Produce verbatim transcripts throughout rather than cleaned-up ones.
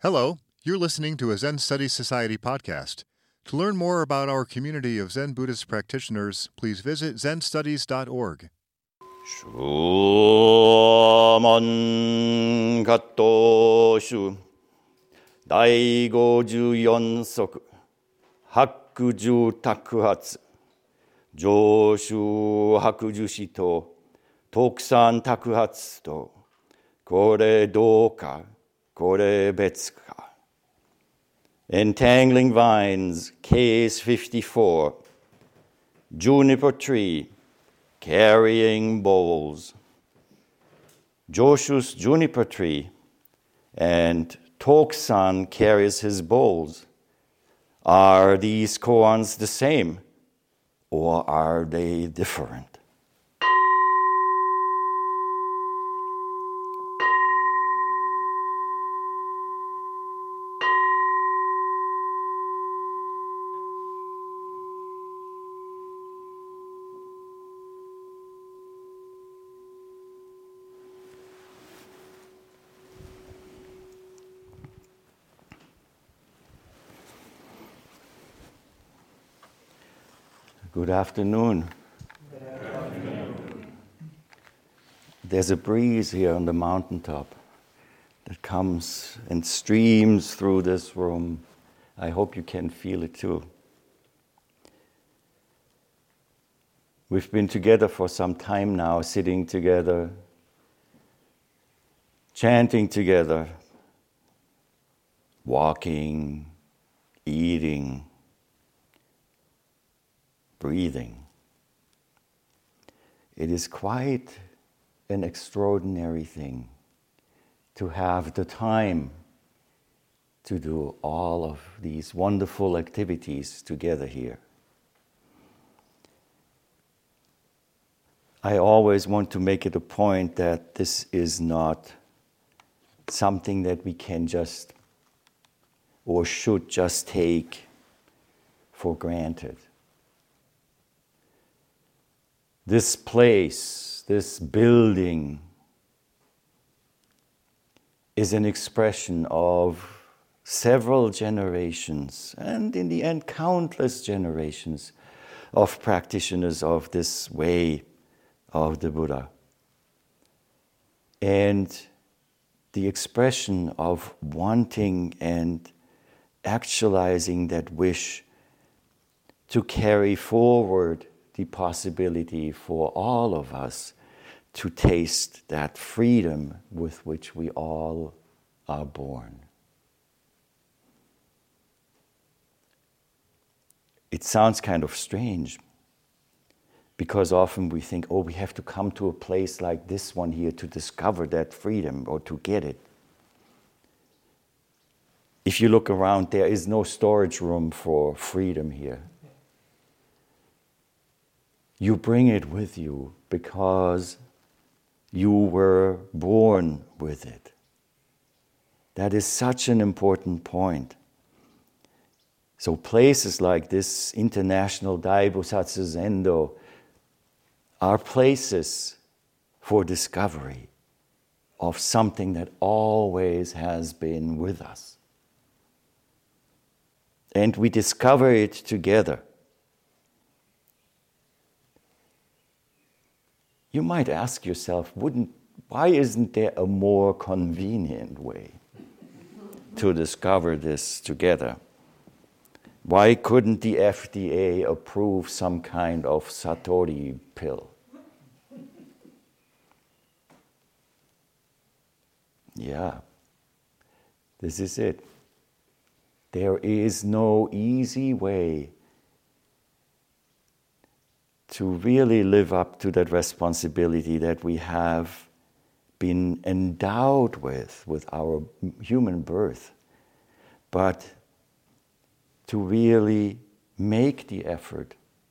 Hello, you're listening to a Zen Studies Society podcast. To learn more about our community of Zen Buddhist practitioners, please visit zen studies dot org. シュマンガトシュ第五十四則白寿托発上州白寿司と特産托発とこれどうかこれ別か Entangling Vines, Case fifty-four Juniper Tree Carrying bowls. Joshu's juniper tree and Toksan carries his bowls. Are these koans the same, or are they different? Good afternoon. Good afternoon. There's a breeze here on the mountaintop that comes and streams through this room. I hope you can feel it too. We've been together for some time now, sitting together, chanting together, walking, eating, breathing. It is quite an extraordinary thing to have the time to do all of these wonderful activities together here. I always want to make it a point that this is not something that we can just or should just take for granted. This place, this building, is an expression of several generations, and in the end, countless generations of practitioners of this way of the Buddha. And the expression of wanting and actualizing that wish to carry forward the possibility for all of us to taste that freedom with which we all are born. It sounds kind of strange because often we think, oh, we have to come to a place like this one here to discover that freedom or to get it. If you look around, there is no storage room for freedom here. You bring it with you because you were born with it. That is such an important point. So places like this International Daibosatsu Zendo are places for discovery of something that always has been with us. And we discover it together. You might ask yourself, wouldn't, why isn't there a more convenient way to discover this together? Why couldn't the F D A approve some kind of Satori pill? Yeah, this is it. There is no easy way to really live up to that responsibility that we have been endowed with, with our human birth, but to really make the effort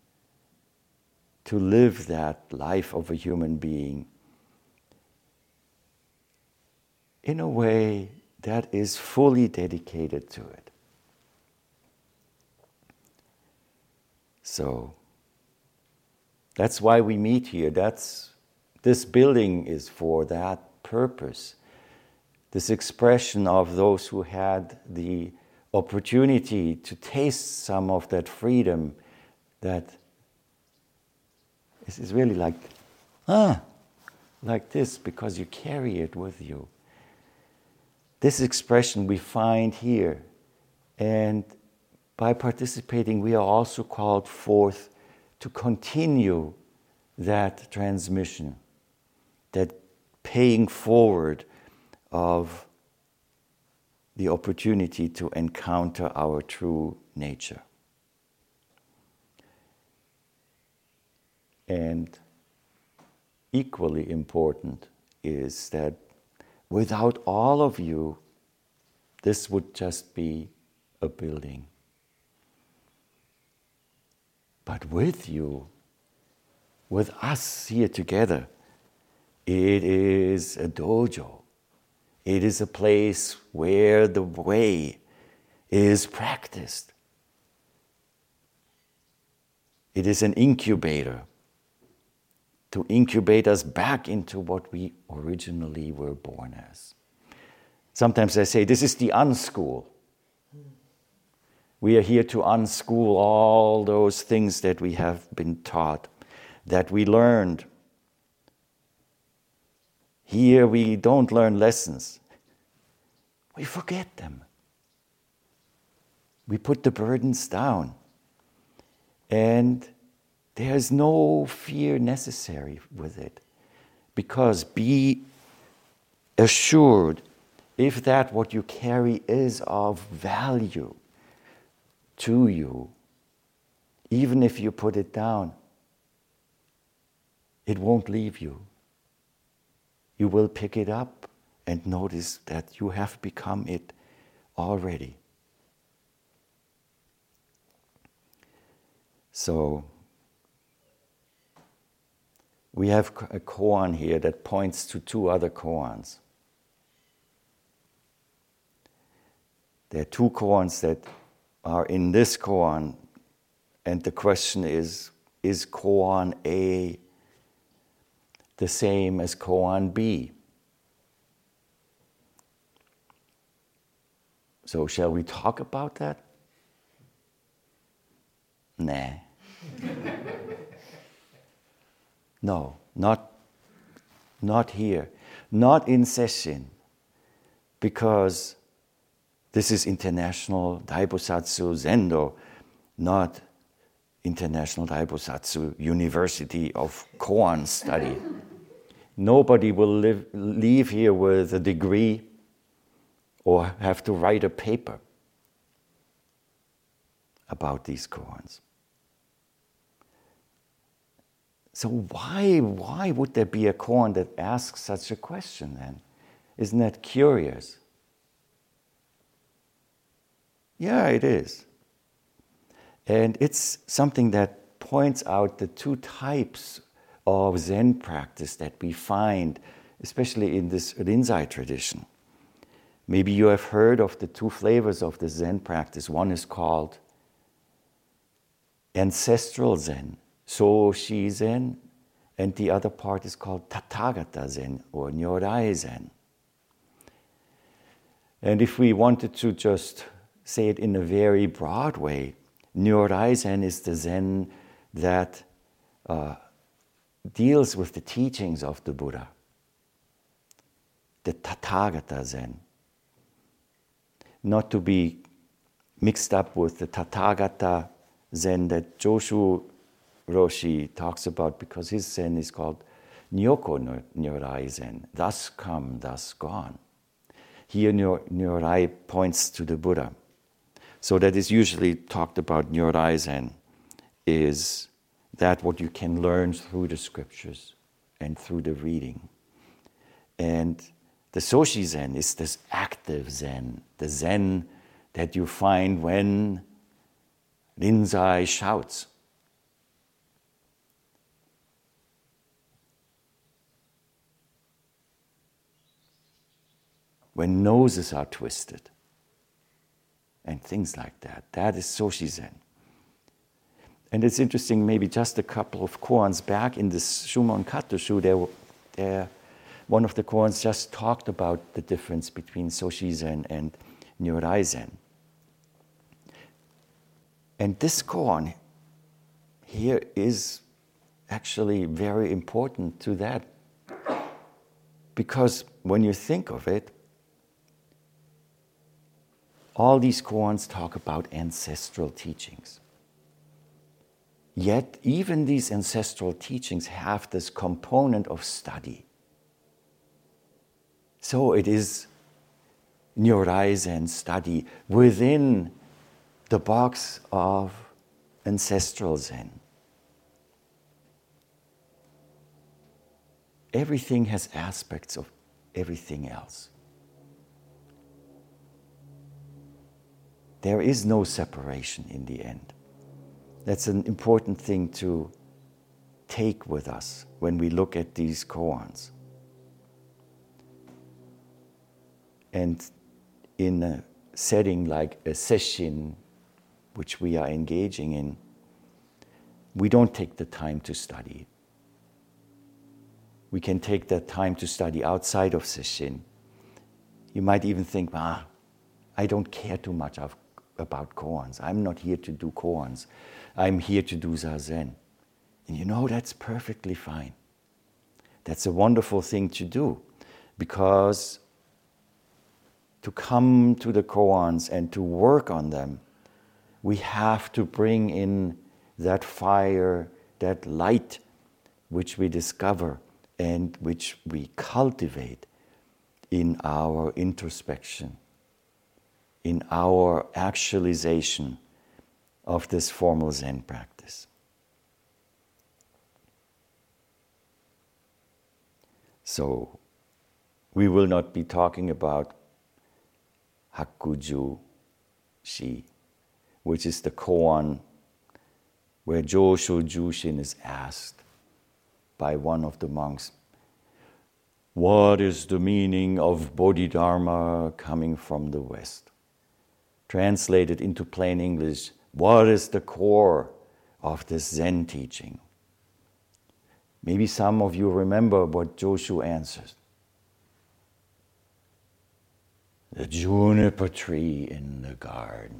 to live that life of a human being in a way that is fully dedicated to it. So, that's why we meet here. That's, this building is for that purpose. this expression of those who had the opportunity to taste some of that freedom that is really like, ah, like this, because you carry it with you. This expression we find here, and by participating we are also called forth to continue that transmission, that paying forward of the opportunity to encounter our true nature. And equally important is that without all of you, this would just be a building. But with you, with us here together, it is a dojo. It is a place where the way is practiced. It is an incubator to incubate us back into what we originally were born as. Sometimes I say, this is the unschool. We are here to unschool all those things that we have been taught, that we learned. Here we don't learn lessons. We forget them. We put the burdens down. And there is no fear necessary with it. Because be assured, if that what you carry is of value to you, even if you put it down, it won't leave you. You will pick it up and notice that you have become it already. So, we have a koan here that points to two other koans. There are two koans that are in this koan, and the question is, is koan A the same as koan B? So shall we talk about that? Nah. No, not, not here, not in session, because this is International Daibosatsu Zendo, not International Daibosatsu University of Koan Study. Nobody will live, leave here with a degree or have to write a paper about these koans. So why, why would there be a koan that asks such a question then? Isn't that curious? Yeah, it is. And it's something that points out the two types of Zen practice that we find, especially in this Rinzai tradition. Maybe you have heard of the two flavors of the Zen practice. One is called ancestral Zen, Soshi Zen, and the other part is called Tathagata Zen or Nyorai Zen. And if we wanted to just say it in a very broad way, Nyorai Zen is the Zen that uh, deals with the teachings of the Buddha. The Tathagata Zen. Not to be mixed up with the Tathagata Zen that Joshu Roshi talks about, because his Zen is called Nyoko Nyorai Zen, thus come, thus gone. Here Nyorai points to the Buddha. So that is usually talked about. Nyorai Zen is that what you can learn through the scriptures and through the reading. And the Soshi Zen is this active Zen, the Zen that you find when Rinzai shouts. When noses are twisted. And things like that. That is Soshi Zen. And it's interesting, maybe just a couple of koans back in this Shumon Kato-shu, there, there one of the koans just talked about the difference between Soshi Zen and Nyorai Zen. And this koan here is actually very important to that. Because when you think of it, all these koans talk about ancestral teachings. Yet, even these ancestral teachings have this component of study. So it is Nyorai Zen study within the box of ancestral Zen. Everything has aspects of everything else. There is no separation in the end. That's an important thing to take with us when we look at these koans. And in a setting like a sesshin, which we are engaging in, we don't take the time to study. We can take that time to study outside of sesshin. You might even think, ah, I don't care too much of, about koans. I'm not here to do koans. I'm here to do zazen. And you know, that's perfectly fine. That's a wonderful thing to do, because to come to the koans and to work on them, we have to bring in that fire, that light, which we discover and which we cultivate in our introspection, in our actualization of this formal Zen practice. So, we will not be talking about Hakuju Shi, which is the koan where Joshu Jushin is asked by one of the monks, what is the meaning of Bodhidharma coming from the West? Translated into plain English, what is the core of this Zen teaching? Maybe some of you remember what Joshu answers. The juniper tree in the garden.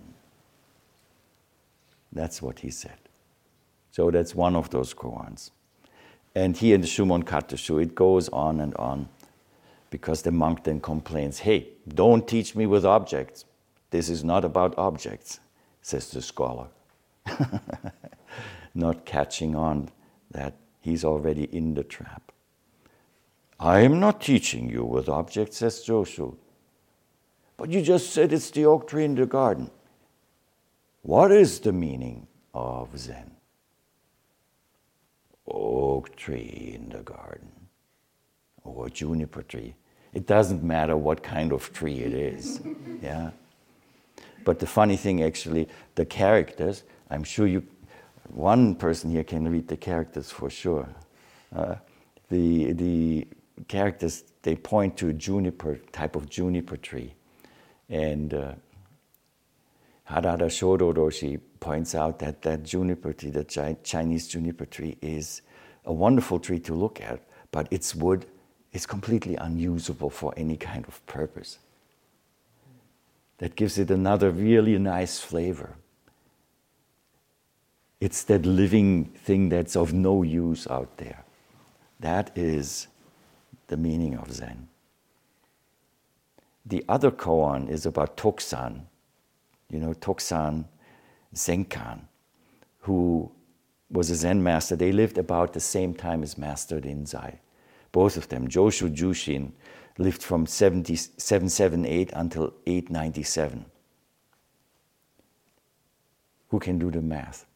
That's what he said. So that's one of those koans. And here in the Shumon Katushu, it goes on and on, because the monk then complains, hey, don't teach me with objects. This is not about objects, says the scholar. Not catching on that he's already in the trap. I am not teaching you with objects, says Joshu. But you just said it's the oak tree in the garden. What is the meaning of Zen? Oak tree in the garden, or juniper tree. It doesn't matter what kind of tree it is. Yeah. But the funny thing, actually, the characters, I'm sure you, one person here can read the characters for sure. Uh, the the characters, they point to a juniper, type of juniper tree. And uh, Harada Shodo Roshi points out that that juniper tree, the Chi- Chinese juniper tree, is a wonderful tree to look at, but its wood is completely unusable for any kind of purpose. That gives it another really nice flavor. It's that living thing that's of no use out there. That is the meaning of Zen. The other koan is about Toksan. You know, Toksan Zenkan, who was a Zen master. They lived about the same time as Master Rinzai. Both of them. Joshu Jushin lived from seven seventy-eight until eight ninety-seven. Who can do the math?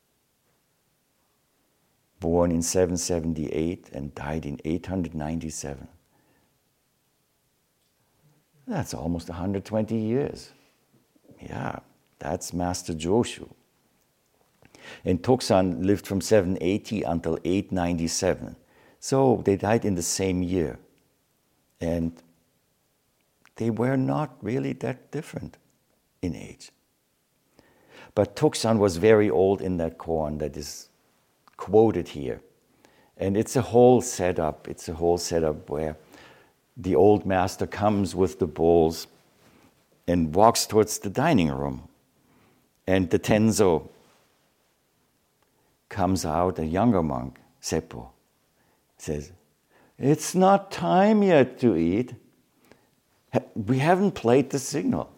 Born in seven seventy-eight and died in eight ninety-seven. That's almost one hundred twenty years. Yeah, that's Master Joshu. And Toksan lived from seven eighty until eight ninety-seven. So they died in the same year. And they were not really that different in age. But Toksan was very old in that koan that is quoted here. And it's a whole setup. It's a whole setup where the old master comes with the bowls and walks towards the dining room. And the Tenzo comes out, a younger monk, Seppo, says, "It's not time yet to eat. We haven't played the signal."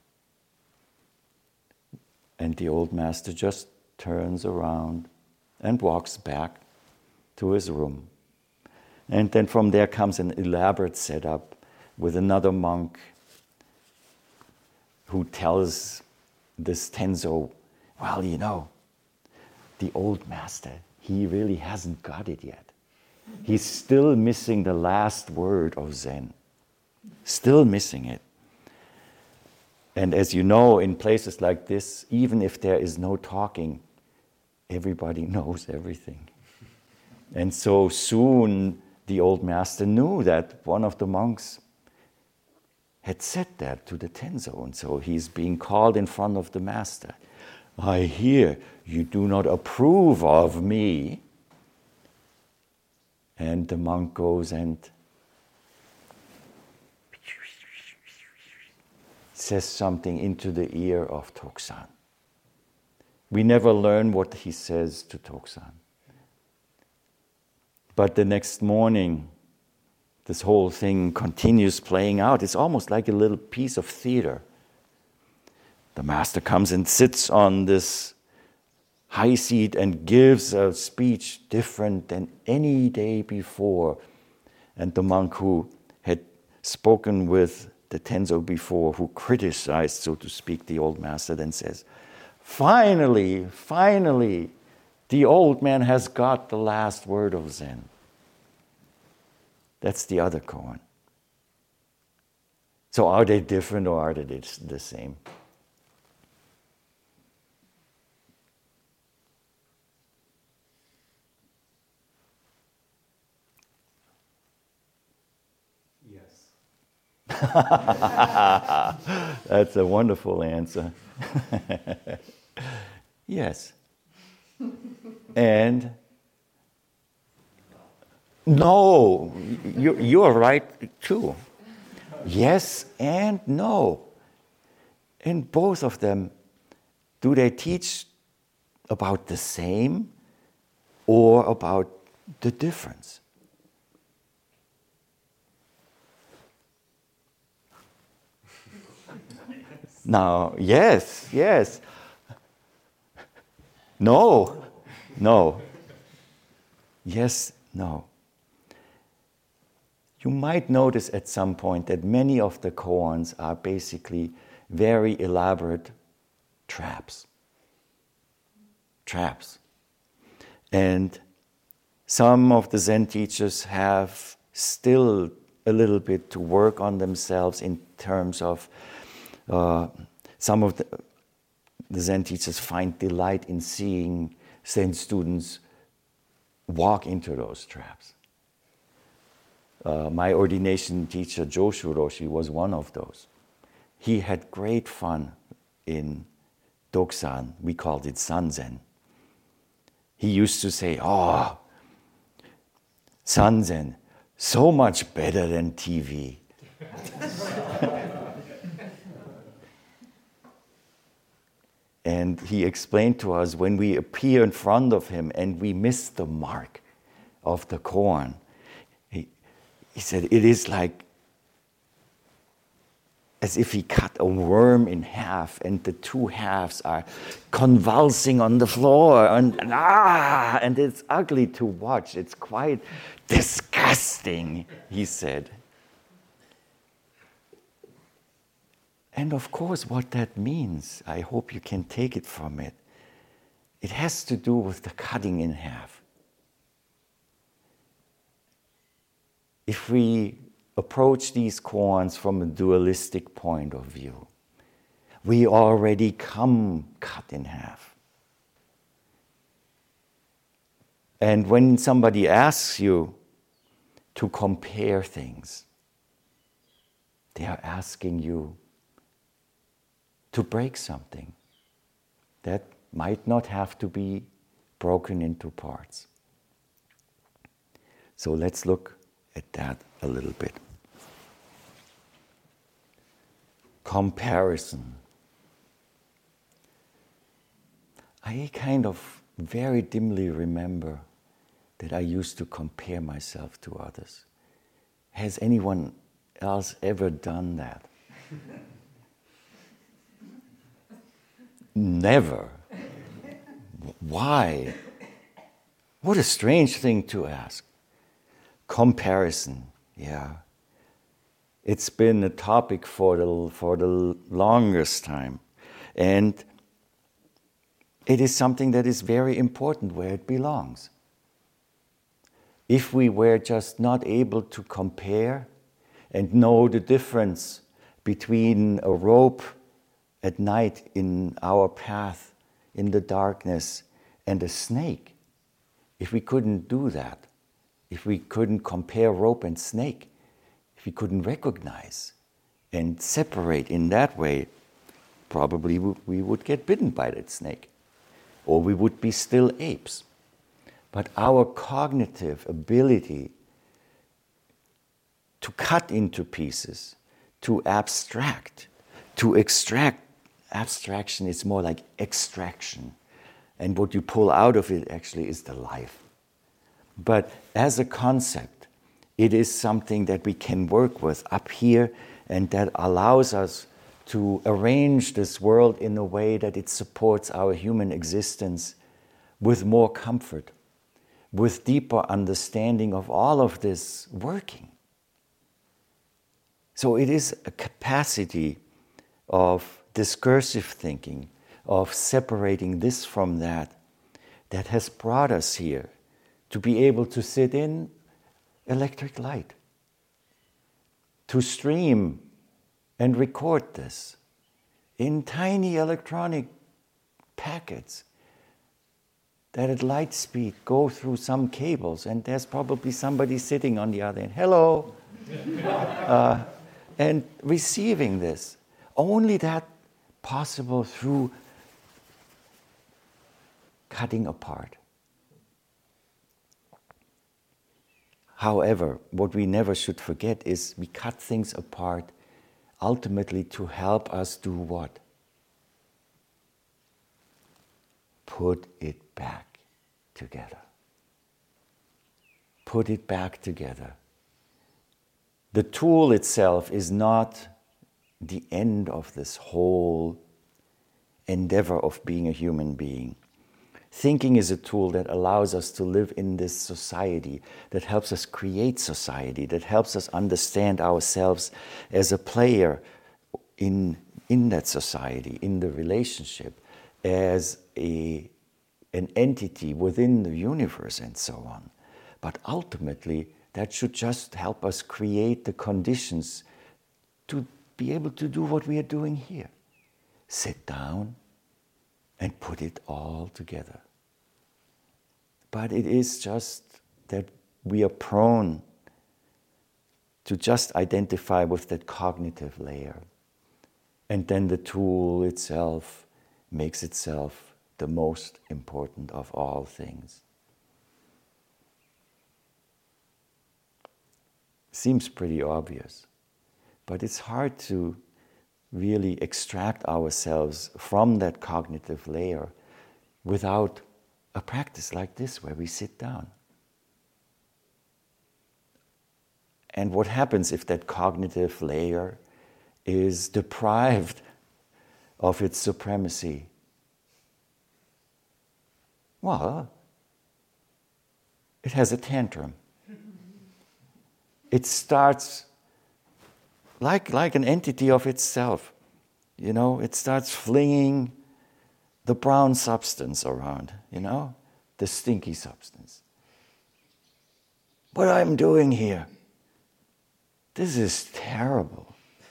And the old master just turns around and walks back to his room. And then from there comes an elaborate setup with another monk who tells this Tenzo, "Well, you know, the old master, he really hasn't got it yet. He's still missing the last word of Zen. Still missing it." And as you know, in places like this, even if there is no talking, everybody knows everything. And so soon the old master knew that one of the monks had said that to the Tenzo, and so he's being called in front of the master. "I hear you do not approve of me." And the monk goes and says something into the ear of Toksan. We never learn what he says to Toksan. But the next morning, this whole thing continues playing out. It's almost like a little piece of theater. The master comes and sits on this high seat and gives a speech different than any day before. And the monk who had spoken with the Tenzo before, who criticized, so to speak, the old master, then says, "Finally, finally, the old man has got the last word of Zen." That's the other koan. So are they different or are they the same? Yes. That's a wonderful answer. Yes. And no, you, you're right too. Yes and no. And both of them, do they teach about the same or about the difference? Now, yes, yes. No, no. Yes, no. You might notice at some point that many of the koans are basically very elaborate traps. Traps. And some of the Zen teachers have still a little bit to work on themselves in terms of uh, some of the, the Zen teachers find delight in seeing Zen students walk into those traps. Uh, my ordination teacher, Joshu Roshi, was one of those. He had great fun in Doksan. We called it Sanzen. He used to say, "Oh, Sanzen, so much better than T V." And he explained to us, when we appear in front of him and we miss the mark of the koan, he, he said, it is like as if he cut a worm in half and the two halves are convulsing on the floor, and, and ah, and it's ugly to watch. It's quite disgusting, he said. And of course, what that means, I hope you can take it from it, it has to do with the cutting in half. If we approach these koans from a dualistic point of view, we already come cut in half. And when somebody asks you to compare things, they are asking you to break something that might not have to be broken into parts. So let's look at that a little bit. Comparison. I kind of very dimly remember that I used to compare myself to others. Has anyone else ever done that? Never. Why? What a strange thing to ask. Comparison, yeah. It's been a topic for the, for the longest time. And it is something that is very important where it belongs. If we were just not able to compare and know the difference between a rope at night in our path, in the darkness, and a snake, if we couldn't do that, if we couldn't compare rope and snake, if we couldn't recognize and separate in that way, probably we would get bitten by that snake, or we would be still apes. But our cognitive ability to cut into pieces, to abstract, to extract, abstraction is more like extraction. And what you pull out of it actually is the life. But as a concept, it is something that we can work with up here and that allows us to arrange this world in a way that it supports our human existence with more comfort, with deeper understanding of all of this working. So it is a capacity of discursive thinking, of separating this from that, that has brought us here to be able to sit in electric light, to stream and record this in tiny electronic packets that at light speed go through some cables, and there's probably somebody sitting on the other end, hello, uh, and receiving this. Only that possible through cutting apart. However, what we never should forget is we cut things apart ultimately to help us do what? Put it back together. Put it back together. The tool itself is not the end of this whole endeavor of being a human being. Thinking is a tool that allows us to live in this society, that helps us create society, that helps us understand ourselves as a player in, in that society, in the relationship, as a, an entity within the universe and so on. But ultimately, that should just help us create the conditions to be able to do what we are doing here. Sit down and put it all together. But it is just that we are prone to just identify with that cognitive layer. And then the tool itself makes itself the most important of all things. Seems pretty obvious, but it's hard to really extract ourselves from that cognitive layer without a practice like this where we sit down. And what happens if that cognitive layer is deprived of its supremacy? Well, it has a tantrum. It starts like, like an entity of itself. You know, it starts flinging the brown substance around, you know, the stinky substance. What I'm doing here, this is terrible.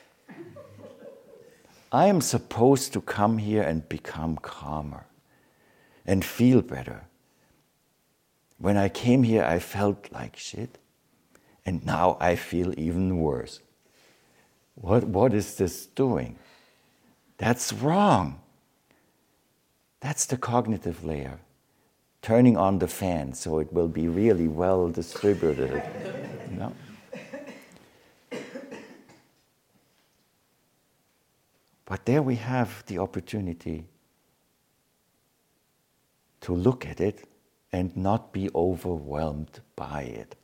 I am supposed to come here and become calmer and feel better. When I came here, I felt like shit. And now I feel even worse. What, what is this doing? That's wrong. That's the cognitive layer. Turning on the fan so it will be really well distributed. You know? But there we have the opportunity to look at it and not be overwhelmed by it.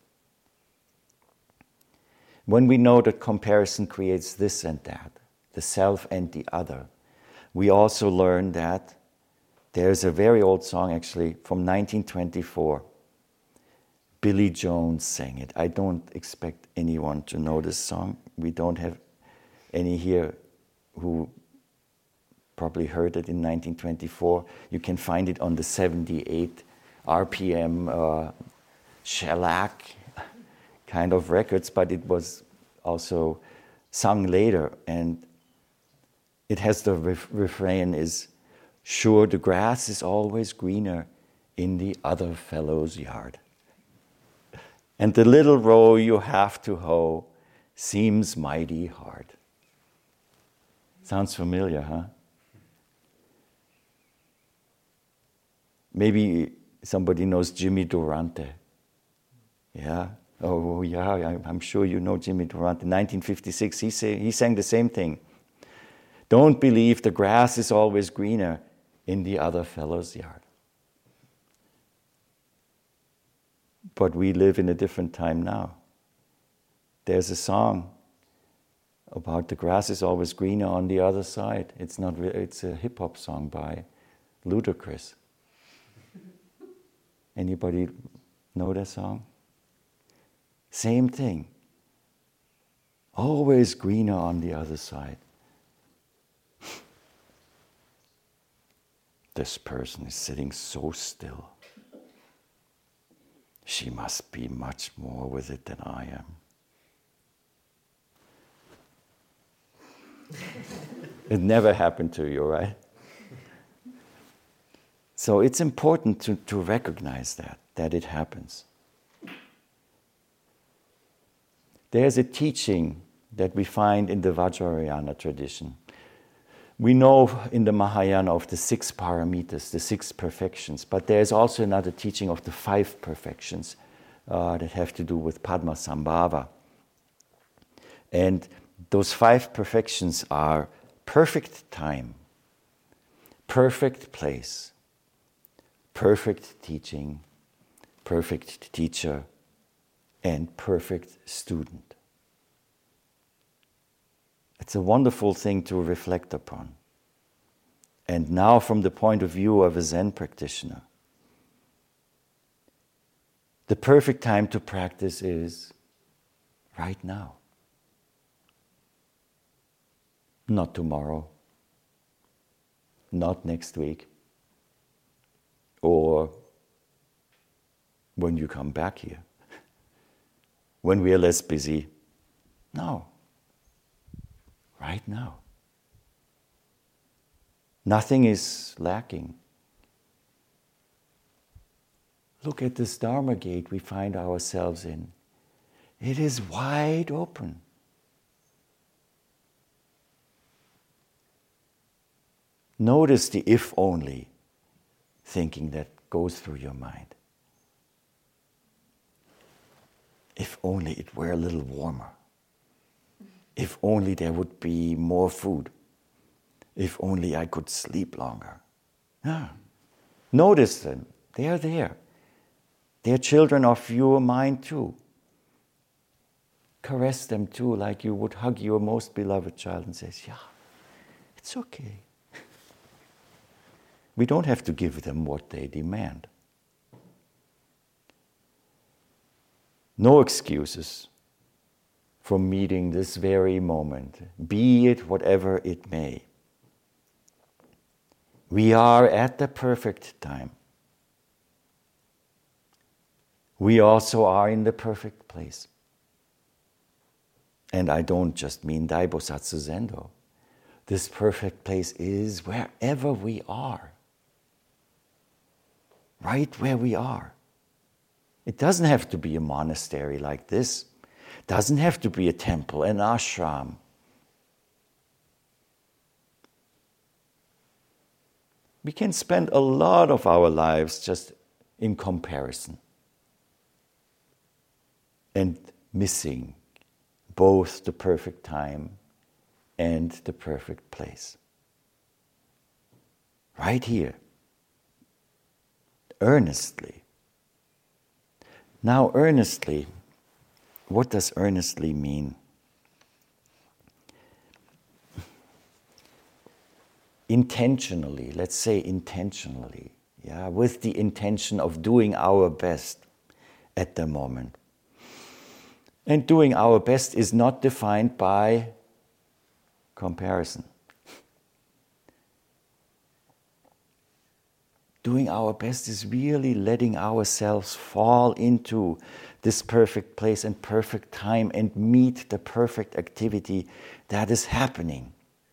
When we know that comparison creates this and that, the self and the other, we also learn that there's a very old song actually from nineteen twenty-four. Billy Jones sang it. I don't expect anyone to know this song. We don't have any here who probably heard it in nineteen twenty-four. You can find it on the seventy-eight R P M uh, shellac kind of records, but it was also sung later, and it has the ref- refrain is, "Sure, the grass is always greener in the other fellow's yard. And the little row you have to hoe seems mighty hard." Sounds familiar, huh? Maybe somebody knows Jimmy Durante. Yeah? Oh, yeah, I'm sure you know Jimmy Durante. nineteen fifty-six, he, say, he sang the same thing. "Don't believe the grass is always greener in the other fellow's yard." But we live in a different time now. There's a song about the grass is always greener on the other side. It's not. Re- it's a hip-hop song by Ludacris. Anybody know that song? Same thing. Always greener on the other side. This person is sitting so still. She must be much more with it than I am. It never happened to you, right? So it's important to, to recognize that, that it happens. There's a teaching that we find in the Vajrayana tradition. We know in the Mahayana of the six paramitas, the six perfections, but there's also another teaching of the five perfections uh, that have to do with Padmasambhava. And those five perfections are perfect time, perfect place, perfect teaching, perfect teacher, and perfect student. It's a wonderful thing to reflect upon. And now from the point of view of a Zen practitioner, the perfect time to practice is right now. Not tomorrow, not next week, or when you come back here, when we are less busy. No, right now. Nothing is lacking. Look at this Dharma gate we find ourselves in. It is wide open. Notice the if only thinking that goes through your mind. If only it were a little warmer. If only there would be more food. If only I could sleep longer. Ah. Notice them. They are there. They are children of your mind too. Caress them too, like you would hug your most beloved child and say, yeah, it's okay. We don't have to give them what they demand. No excuses for meeting this very moment, be it whatever it may. We are at the perfect time. We also are in the perfect place. And I don't just mean Daibosatsu Zendo. This perfect place is wherever we are. Right where we are. It doesn't have to be a monastery like this. It doesn't have to be a temple, an ashram. We can spend a lot of our lives just in comparison and missing both the perfect time and the perfect place. Right here. Earnestly. Now, earnestly, what does earnestly mean? Intentionally, let's say intentionally, yeah, with the intention of doing our best at the moment. And doing our best is not defined by comparison. Doing our best is really letting ourselves fall into this perfect place and perfect time and meet the perfect activity that is happening.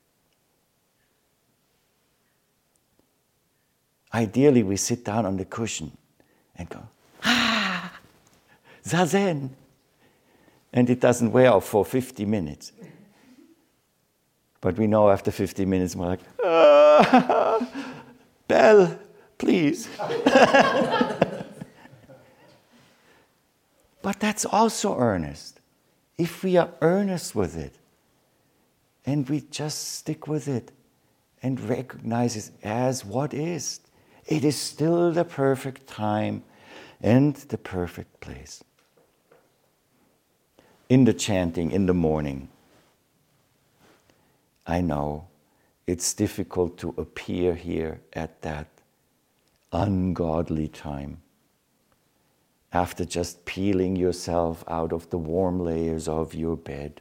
Ideally, we sit down on the cushion and go, ah, Zazen. And it doesn't wear off for fifty minutes. But we know after fifty minutes, we're like, ah, Bell, please. But that's also earnest. If we are earnest with it, and we just stick with it, and recognize it as what is, it is still the perfect time and the perfect place. In the chanting in the morning, I know it's difficult to appear here at that ungodly time after just peeling yourself out of the warm layers of your bed,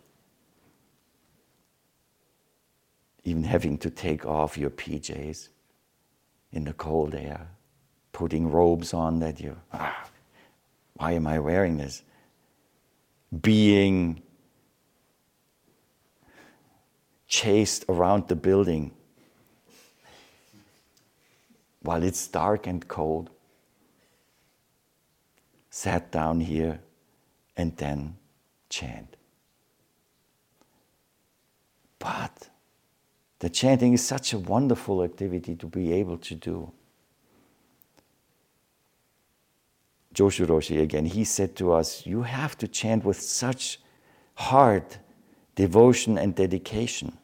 even having to take off your P Js in the cold air, putting robes on that you, ah, why am I wearing this? Being chased around the building while it's dark and cold, sat down here and then chant. But the chanting is such a wonderful activity to be able to do. Joshu Roshi again, he said to us, you have to chant with such heart, devotion and dedication.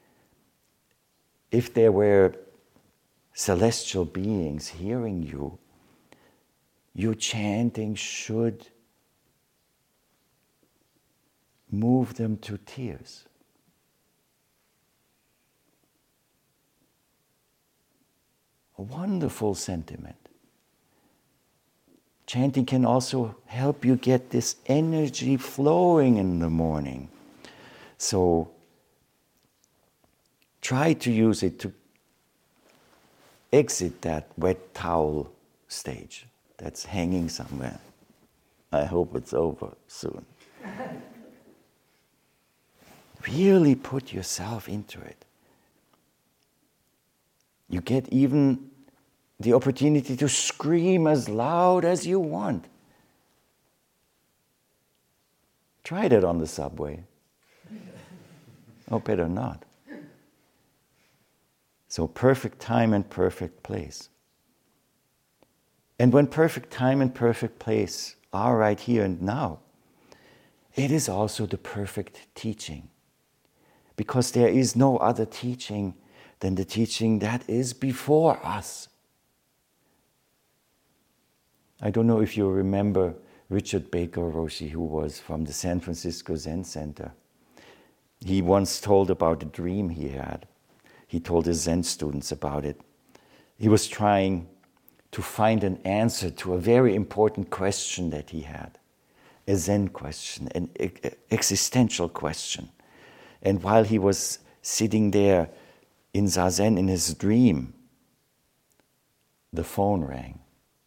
If there were celestial beings hearing you, your chanting should move them to tears. A wonderful sentiment. Chanting can also help you get this energy flowing in the morning. So try to use it to exit that wet towel stage that's hanging somewhere. I hope it's over soon. Really put yourself into it. You get even the opportunity to scream as loud as you want. Try that on the subway. Oh, better not. So perfect time and perfect place. And when perfect time and perfect place are right here and now, it is also the perfect teaching. Because there is no other teaching than the teaching that is before us. I don't know if you remember Richard Baker Roshi, who was from the San Francisco Zen Center. He once told about a dream he had. He told his Zen students about it. He was trying to find an answer to a very important question that he had. A Zen question, an existential question. And while he was sitting there in Zazen in his dream, the phone rang.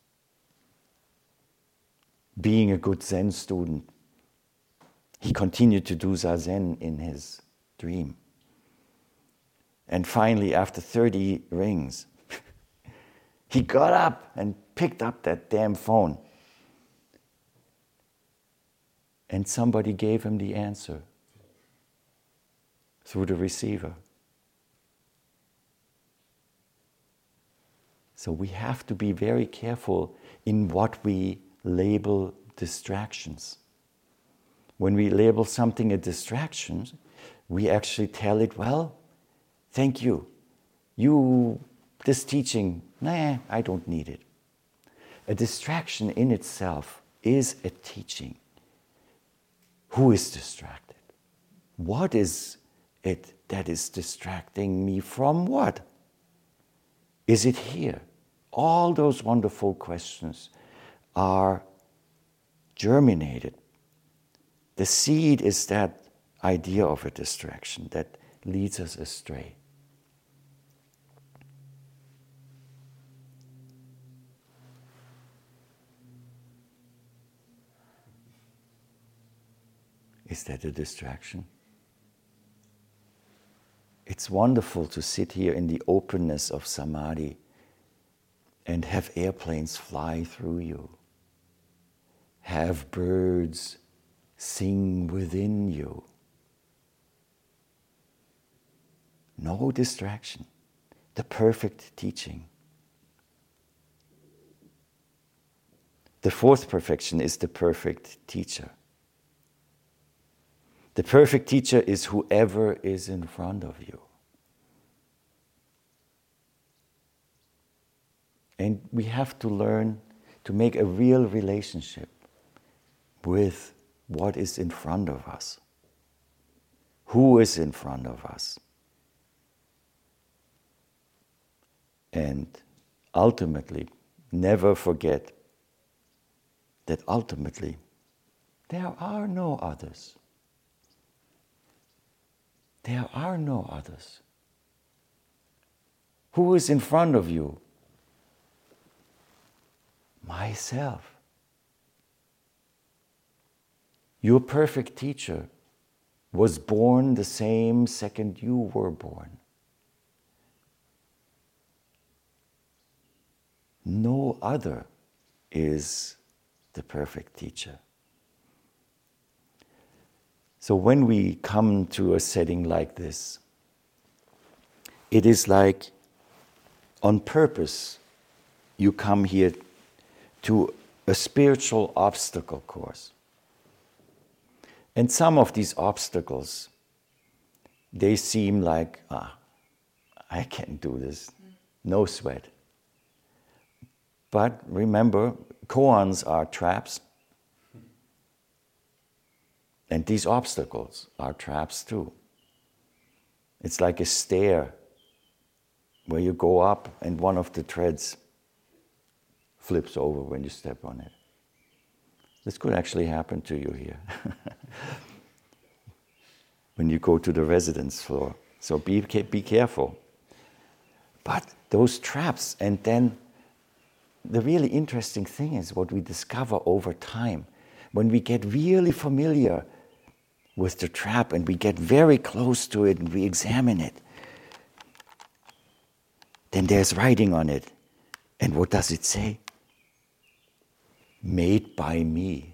Being a good Zen student, he continued to do Zazen in his dream. And finally, after thirty rings, he got up and picked up that damn phone. And somebody gave him the answer through the receiver. So we have to be very careful in what we label distractions. When we label something a distraction, we actually tell it, well, thank you. You, this teaching, nah, I don't need it. A distraction in itself is a teaching. Who is distracted? What is it that is distracting me from what? Is it here? All those wonderful questions are germinated. The seed is that idea of a distraction that leads us astray. Is that a distraction? It's wonderful to sit here in the openness of samadhi and have airplanes fly through you. Have birds sing within you. No distraction. The perfect teaching. The fourth perfection is the perfect teacher. The perfect teacher is whoever is in front of you. And we have to learn to make a real relationship with what is in front of us. Who is in front of us? And ultimately, never forget that ultimately there are no others. There are no others. Who is in front of you? Myself. Your perfect teacher was born the same second you were born. No other is the perfect teacher. So when we come to a setting like this, it is like on purpose you come here to a spiritual obstacle course. And some of these obstacles, they seem like, ah, I can't do this, no sweat. But remember, koans are traps. And these obstacles are traps too. It's like a stair where you go up and one of the treads flips over when you step on it. This could actually happen to you here when you go to the residence floor. So be, be careful. But those traps, and then the really interesting thing is what we discover over time. When we get really familiar with the trap and we get very close to it and we examine it, then there's writing on it. And what does it say? Made by me.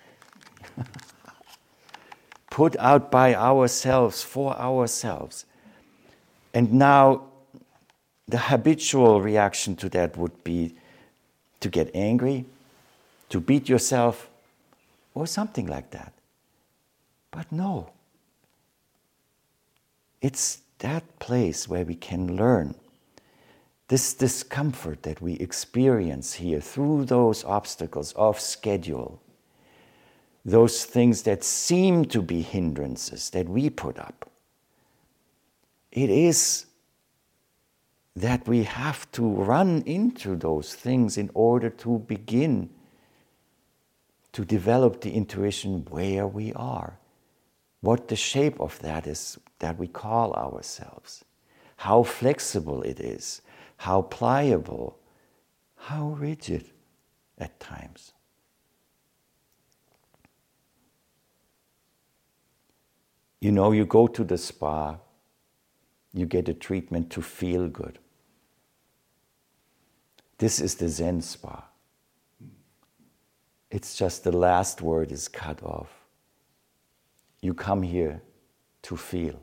Put out by ourselves, for ourselves. And now the habitual reaction to that would be to get angry, to beat yourself, or something like that. But no. It's that place where we can learn this discomfort that we experience here through those obstacles of schedule, those things that seem to be hindrances that we put up. It is that we have to run into those things in order to begin to develop the intuition where we are, what the shape of that is that we call ourselves, how flexible it is, how pliable, how rigid at times. You know, you go to the spa, you get a treatment to feel good. This is the Zen spa. It's just the last word is cut off. You come here to feel.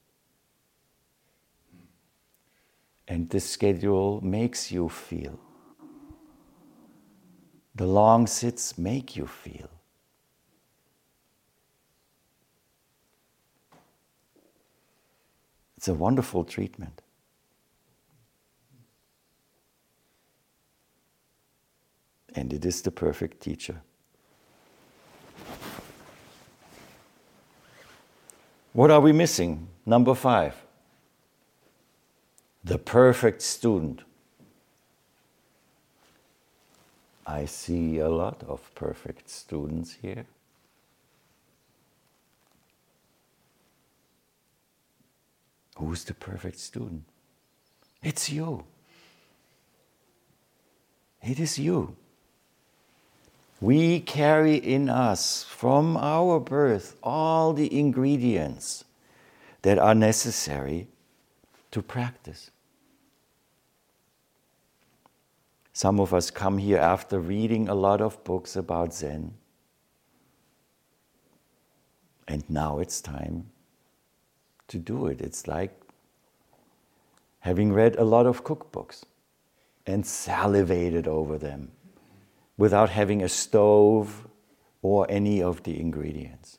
And this schedule makes you feel. The long sits make you feel. It's a wonderful treatment. And it is the perfect teacher. What are we missing? Number five. The perfect student. I see a lot of perfect students here. Who's the perfect student? It's you. It is you. We carry in us from our birth all the ingredients that are necessary to practice. Some of us come here after reading a lot of books about Zen. And now it's time to do it. It's like having read a lot of cookbooks and salivated over them without having a stove or any of the ingredients.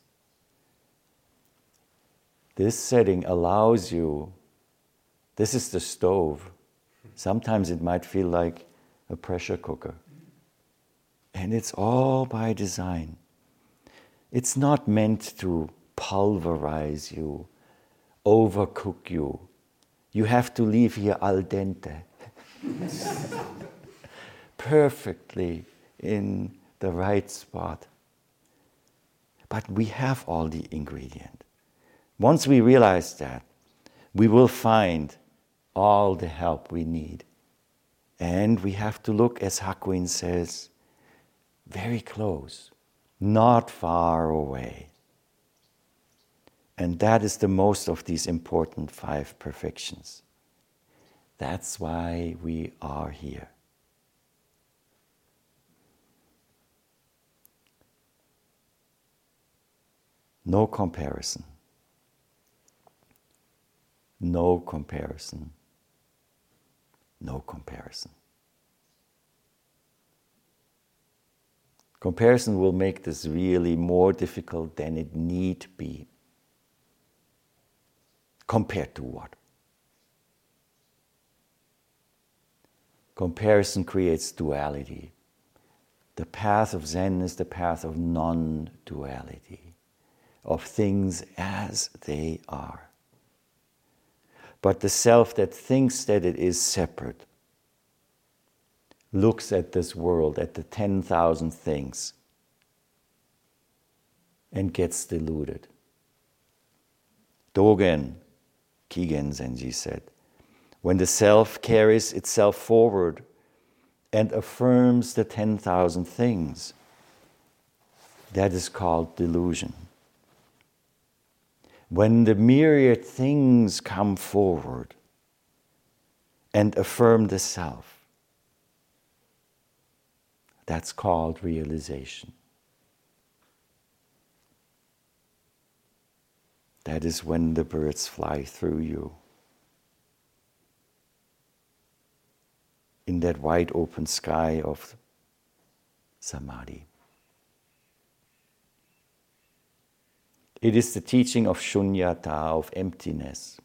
This setting allows you, this is the stove. Sometimes it might feel like a pressure cooker. And it's all by design. It's not meant to pulverize you, overcook you. You have to leave here al dente. Perfectly in the right spot. But we have all the ingredient. Once we realize that, we will find all the help we need. And we have to look, as Hakuin says, very close, not far away. And that is the most of these important five perfections. That's why we are here. No comparison. No comparison. No comparison. Comparison will make this really more difficult than it need be. Compared to what? Comparison creates duality. The path of Zen is the path of non-duality, of things as they are. But the self that thinks that it is separate looks at this world, at the ten thousand things, and gets deluded. Dogen, Kigen Zenji said, when the self carries itself forward and affirms the ten thousand things, that is called delusion. When the myriad things come forward and affirm the self, that's called realization. That is when the birds fly through you. In that wide open sky of samadhi. It is the teaching of shunyata, of emptiness.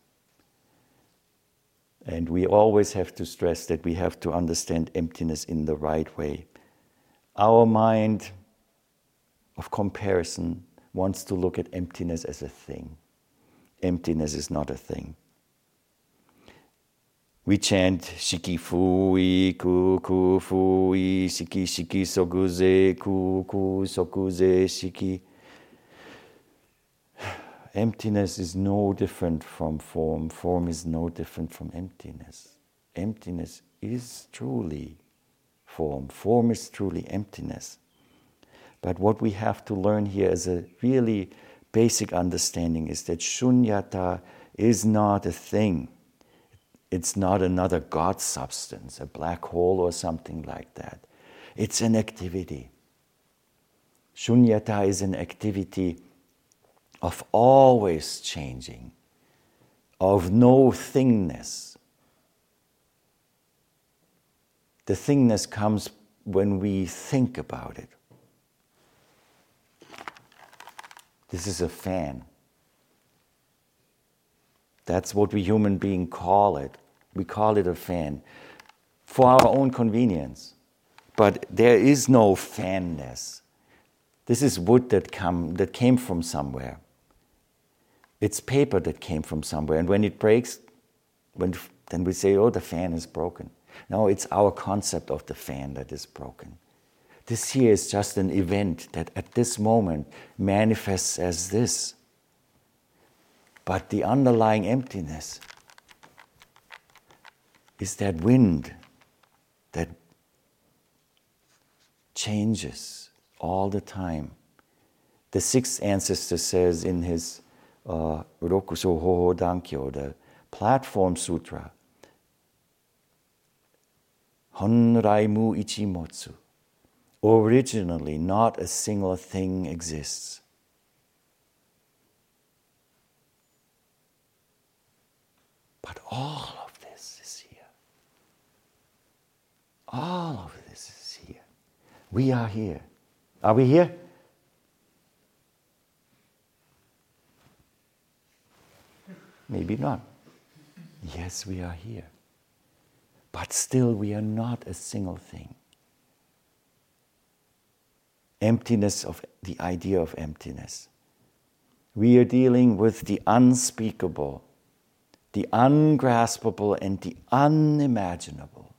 And we always have to stress that we have to understand emptiness in the right way. Our mind of comparison wants to look at emptiness as a thing. Emptiness is not a thing. We chant shiki fui, ku ku fui, shiki shiki sokuze, ku ku sokuze, shiki. Emptiness is no different from form. Form is no different from emptiness. Emptiness is truly form. Form is truly emptiness. But what we have to learn here as a really basic understanding is that shunyata is not a thing. It's not another God substance, a black hole or something like that. It's an activity. Shunyata is an activity of always changing, of no thingness. The thingness comes when we think about it. This is a fan. That's what we human beings call it. We call it a fan for our own convenience. But there is no fanness. This is wood that come that came from somewhere. It's paper that came from somewhere. And when it breaks, when, then we say, oh, the fan is broken. No, it's our concept of the fan that is broken. This here is just an event that at this moment manifests as this. But the underlying emptiness is that wind that changes all the time. The sixth ancestor says in his uh, Rokuso Hoho Dankyo, the Platform Sutra, Honraimu Ichimotsu. Originally, not a single thing exists. But all of this is here. All of this is here. We are here. Are we here? Maybe not. Yes, we are here. But still, we are not a single thing. Emptiness of the idea of emptiness. We are dealing with the unspeakable, the ungraspable, and the unimaginable.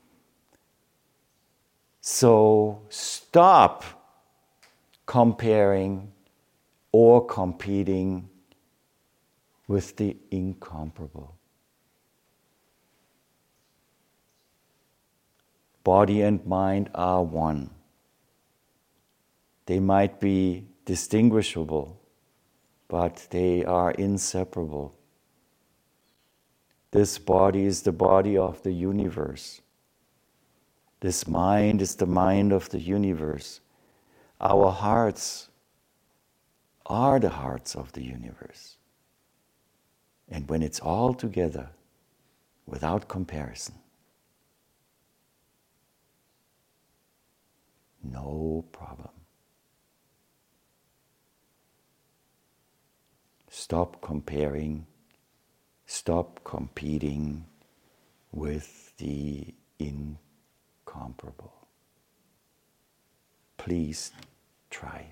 So stop comparing or competing with the incomparable. Body and mind are one. They might be distinguishable, but they are inseparable. This body is the body of the universe. This mind is the mind of the universe. Our hearts are the hearts of the universe. And when it's all together, without comparison, no problem. Stop comparing, stop competing with the incomparable. Please try.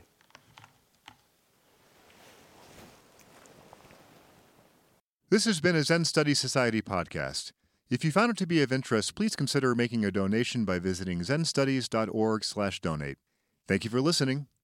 This has been a Zen Study Society podcast. If you found it to be of interest, please consider making a donation by visiting zen studies dot org slash donate. Thank you for listening.